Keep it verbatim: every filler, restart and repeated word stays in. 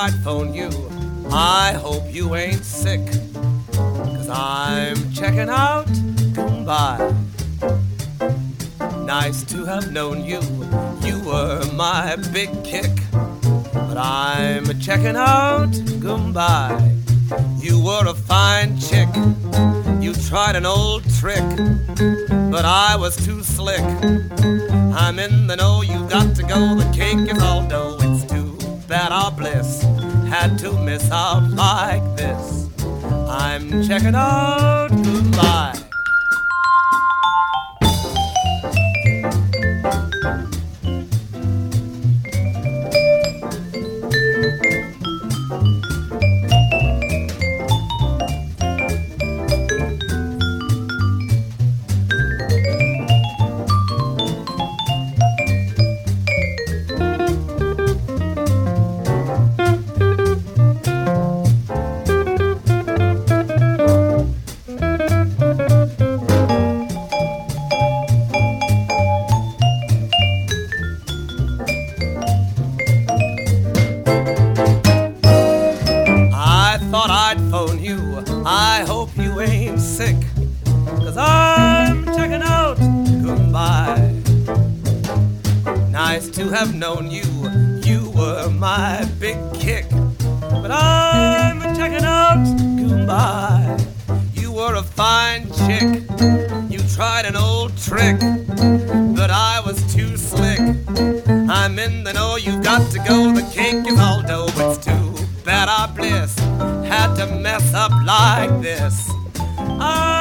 I'd phone you. I hope you ain't sick, 'cause I'm checking out Goodbye. Nice to have known you. You were my big kick, but I'm checking out Goodbye. You were a fine chick. You tried an old trick, but I was too slick. I'm in the know, you got to go. The cake is all dough. It's too bad our bliss had to miss out like this. I'm checking out Goodbye. I hope you ain't sick, 'cause I'm checking out Goodbye. Nice to have known you. You were my big kick, but I'm checking out Goodbye. You were a fine chick. You tried an old trick, but I was too slick. I'm in the know, you got to go. The cake is all dough. It's too bad our bliss had to mess up like this. I